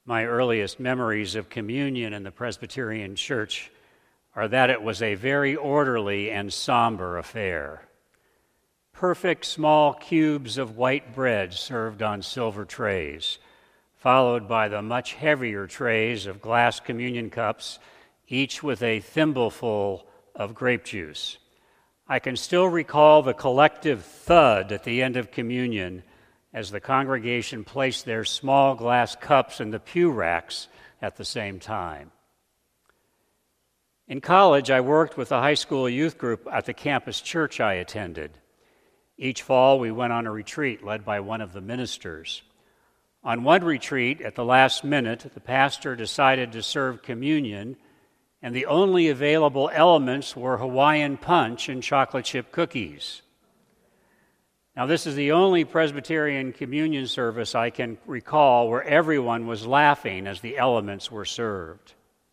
My earliest memories of communion in the Presbyterian Church are that it was a very orderly and somber affair. Perfect small cubes of white bread served on silver trays, followed by the much heavier trays of glass communion cups, each with a thimbleful of grape juice. I can still recall the collective thud at the end of communion as the congregation placed their small glass cups in the pew racks at the same time. In college, I worked with the high school youth group at the campus church I attended. Each fall, we went on a retreat led by one of the ministers. On one retreat, at the last minute, the pastor decided to serve communion, and the only available elements were Hawaiian punch and chocolate chip cookies. Now, this is the only Presbyterian communion service I can recall where everyone was laughing as the elements were served.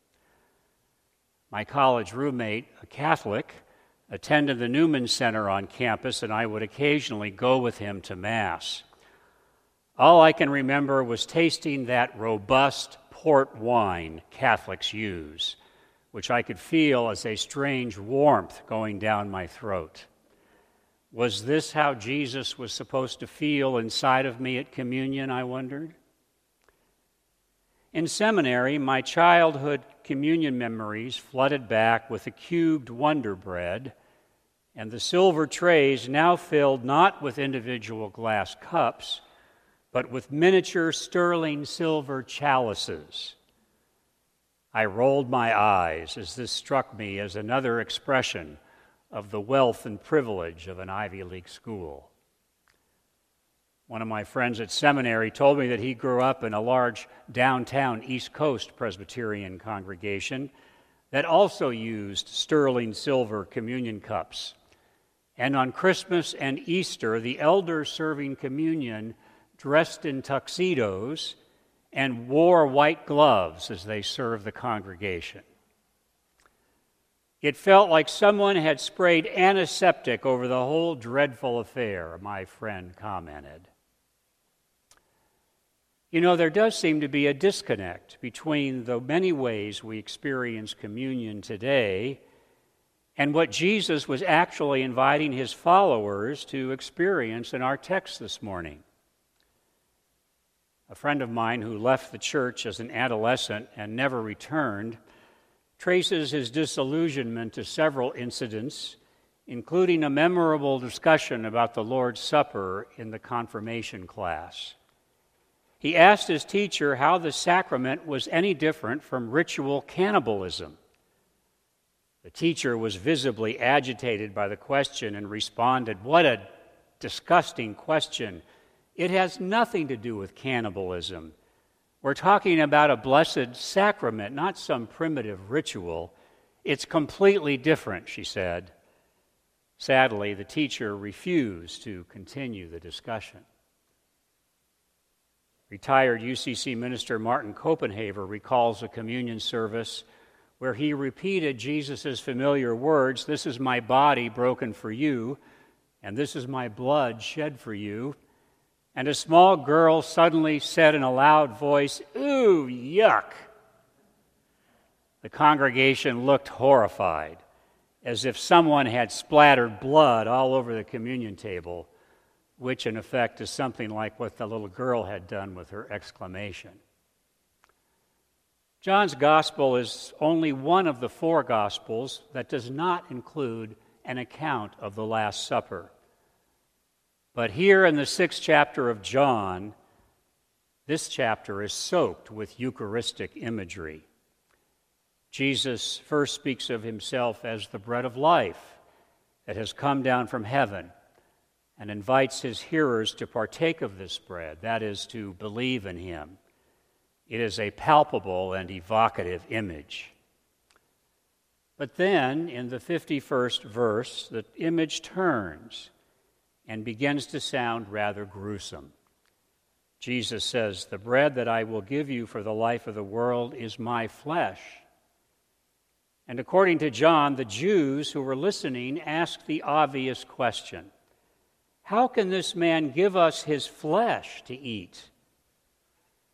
My college roommate, a Catholic, attended the Newman Center on campus, and I would occasionally go with him to Mass. All I can remember was tasting that robust port wine Catholics use, which I could feel as a strange warmth going down my throat. Was this how Jesus was supposed to feel inside of me at communion, I wondered? In seminary, my childhood communion memories flooded back with the cubed Wonder Bread and the silver trays now filled not with individual glass cups, but with miniature sterling silver chalices. I rolled my eyes as this struck me as another expression of the wealth and privilege of an Ivy League school. One of my friends at seminary told me that he grew up in a large downtown East Coast Presbyterian congregation that also used sterling silver communion cups. And on Christmas and Easter, the elders serving communion dressed in tuxedos and wore white gloves as they served the congregation. It felt like someone had sprayed antiseptic over the whole dreadful affair, my friend commented. You know, there does seem to be a disconnect between the many ways we experience communion today and what Jesus was actually inviting his followers to experience in our text this morning. A friend of mine who left the church as an adolescent and never returned traces his disillusionment to several incidents, including a memorable discussion about the Lord's Supper in the confirmation class. He asked his teacher how the sacrament was any different from ritual cannibalism. The teacher was visibly agitated by the question and responded, "What a disgusting question. It has nothing to do with cannibalism. We're talking about a blessed sacrament, not some primitive ritual. It's completely different," she said. Sadly, the teacher refused to continue the discussion. Retired UCC minister Martin Copenhaver recalls a communion service where he repeated Jesus' familiar words, "This is my body broken for you, and this is my blood shed for you." And a small girl suddenly said in a loud voice, "Ooh, yuck!" The congregation looked horrified, as if someone had splattered blood all over the communion table, which in effect is something like what the little girl had done with her exclamation. John's Gospel is only one of the four Gospels that does not include an account of the Last Supper. But here in the 6th chapter of John, this chapter is soaked with Eucharistic imagery. Jesus first speaks of himself as the bread of life that has come down from heaven and invites his hearers to partake of this bread, that is, to believe in him. It is a palpable and evocative image. But then, in the 51st verse, the image turns and begins to sound rather gruesome. Jesus says, "The bread that I will give you for the life of the world is my flesh." And according to John, the Jews who were listening asked the obvious question, "How can this man give us his flesh to eat?"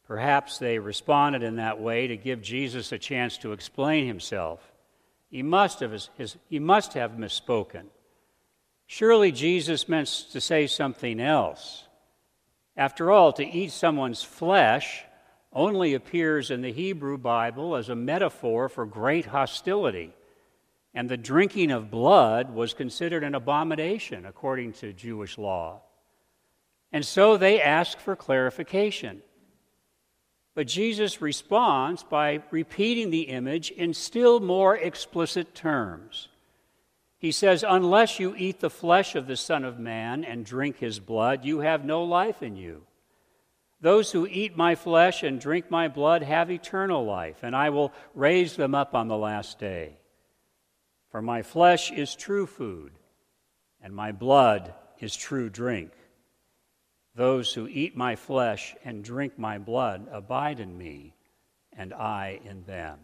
Perhaps they responded in that way to give Jesus a chance to explain himself. He must have misspoken. Surely Jesus meant to say something else. After all, to eat someone's flesh only appears in the Hebrew Bible as a metaphor for great hostility, and the drinking of blood was considered an abomination according to Jewish law. And so they ask for clarification. But Jesus responds by repeating the image in still more explicit terms. He says, "Unless you eat the flesh of the Son of Man and drink his blood, you have no life in you. Those who eat my flesh and drink my blood have eternal life, and I will raise them up on the last day. For my flesh is true food, and my blood is true drink. Those who eat my flesh and drink my blood abide in me, and I in them."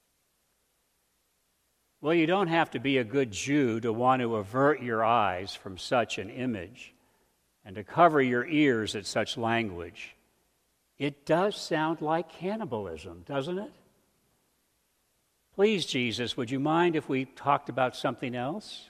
Well, you don't have to be a good Jew to want to avert your eyes from such an image and to cover your ears at such language. It does sound like cannibalism, doesn't it? Please, Jesus, would you mind if we talked about something else?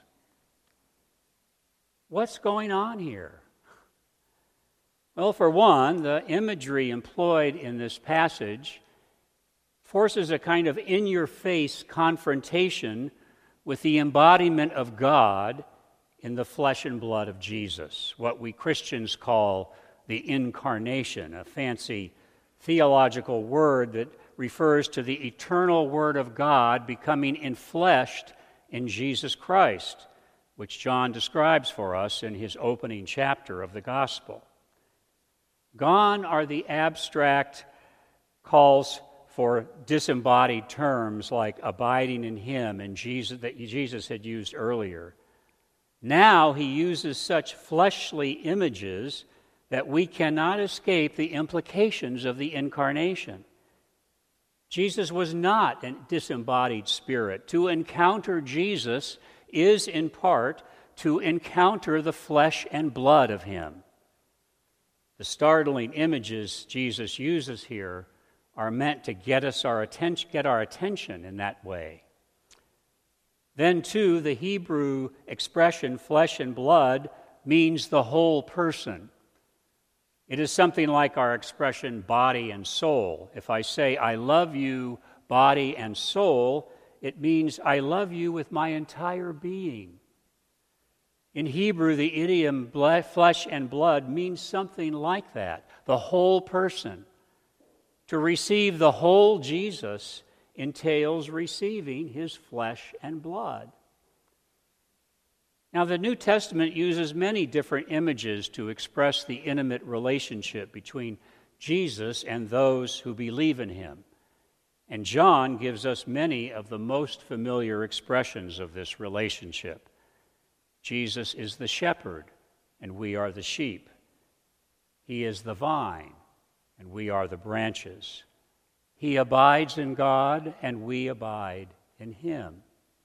What's going on here? Well, for one, the imagery employed in this passage forces a kind of in-your-face confrontation with the embodiment of God in the flesh and blood of Jesus, what we Christians call the incarnation, a fancy theological word that refers to the eternal Word of God becoming enfleshed in Jesus Christ, which John describes for us in his opening chapter of the Gospel. Gone are the abstract calls for disembodied terms like abiding in him and Jesus that Jesus had used earlier. Now he uses such fleshly images that we cannot escape the implications of the incarnation. Jesus was not a disembodied spirit. To encounter Jesus is in part to encounter the flesh and blood of him. The startling images Jesus uses here are meant to get our attention in that way. Then, too, the Hebrew expression flesh and blood means the whole person. It is something like our expression body and soul. If I say, "I love you, body and soul," it means I love you with my entire being. In Hebrew, the idiom flesh and blood means something like that, the whole person. To receive the whole Jesus entails receiving his flesh and blood. Now, the New Testament uses many different images to express the intimate relationship between Jesus and those who believe in him. And John gives us many of the most familiar expressions of this relationship. Jesus is the shepherd, and we are the sheep. He is the vine, and we are the branches. He abides in God, and we abide in him.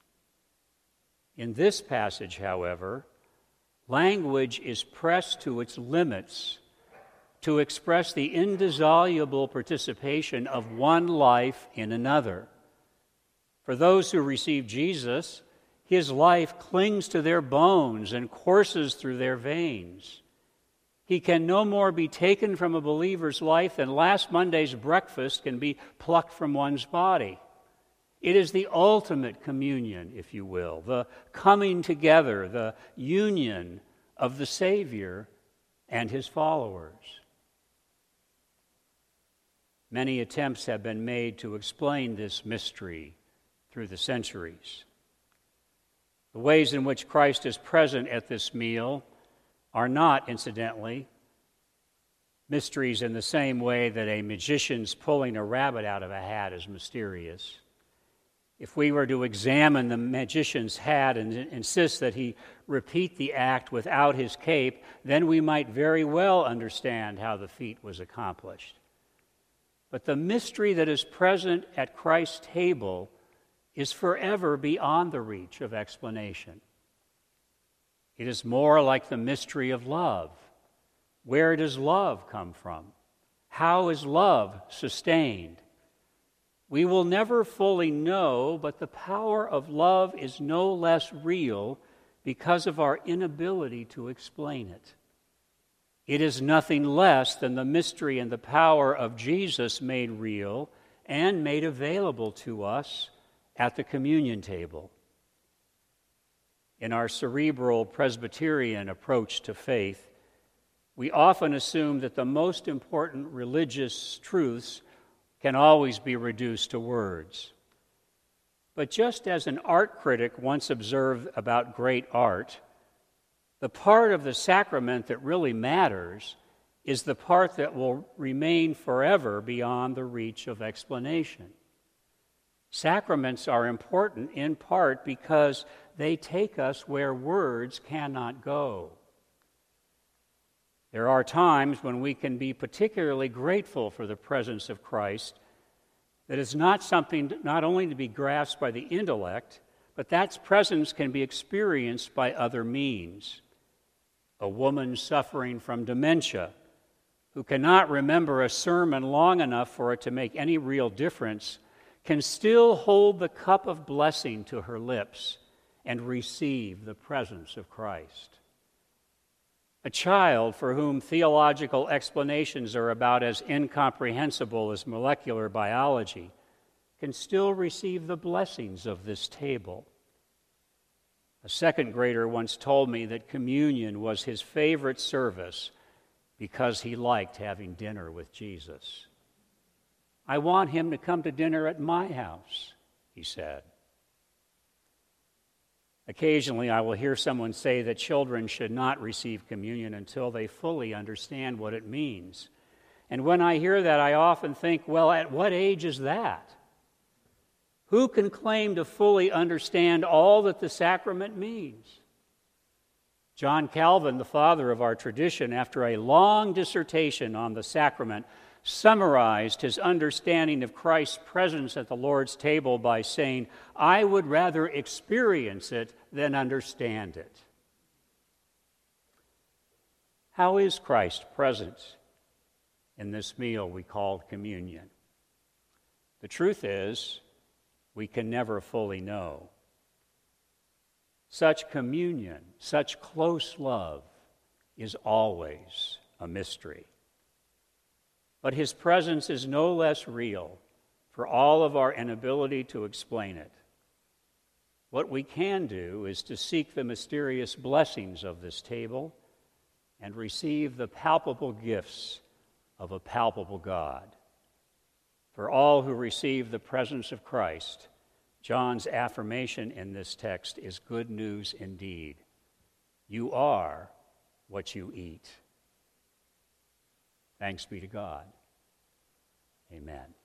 In this passage, however, language is pressed to its limits to express the indissoluble participation of one life in another. For those who receive Jesus, his life clings to their bones and courses through their veins. He can no more be taken from a believer's life than last Monday's breakfast can be plucked from one's body. It is the ultimate communion, if you will, the coming together, the union of the Savior and his followers. Many attempts have been made to explain this mystery through the centuries. The ways in which Christ is present at this meal are not, incidentally, mysteries in the same way that a magician's pulling a rabbit out of a hat is mysterious. If we were to examine the magician's hat and insist that he repeat the act without his cape, then we might very well understand how the feat was accomplished. But the mystery that is present at Christ's table is forever beyond the reach of explanation. It is more like the mystery of love. Where does love come from? How is love sustained? We will never fully know, but the power of love is no less real because of our inability to explain it. It is nothing less than the mystery and the power of Jesus made real and made available to us at the communion table. In our cerebral Presbyterian approach to faith, we often assume that the most important religious truths can always be reduced to words. But just as an art critic once observed about great art, the part of the sacrament that really matters is the part that will remain forever beyond the reach of explanation. Sacraments are important in part because they take us where words cannot go. There are times when we can be particularly grateful for the presence of Christ that is not something not only to be grasped by the intellect, but that presence can be experienced by other means. A woman suffering from dementia, who cannot remember a sermon long enough for it to make any real difference, can still hold the cup of blessing to her lips and receive the presence of Christ. A child for whom theological explanations are about as incomprehensible as molecular biology can still receive the blessings of this table. A second grader once told me that communion was his favorite service because he liked having dinner with Jesus. I want him to come to dinner at my house, he said. Occasionally, I will hear someone say that children should not receive communion until they fully understand what it means. And when I hear that, I often think, well, at what age is that? Who can claim to fully understand all that the sacrament means? John Calvin, the father of our tradition, after a long dissertation on the sacrament, summarized his understanding of Christ's presence at the Lord's table by saying, "I would rather experience it than understand it." How is Christ present in this meal we call communion? The truth is, we can never fully know. Such communion, such close love, is always a mystery. But his presence is no less real for all of our inability to explain it. What we can do is to seek the mysterious blessings of this table and receive the palpable gifts of a palpable God. For all who receive the presence of Christ, John's affirmation in this text is good news indeed. You are what you eat. Thanks be to God. Amen.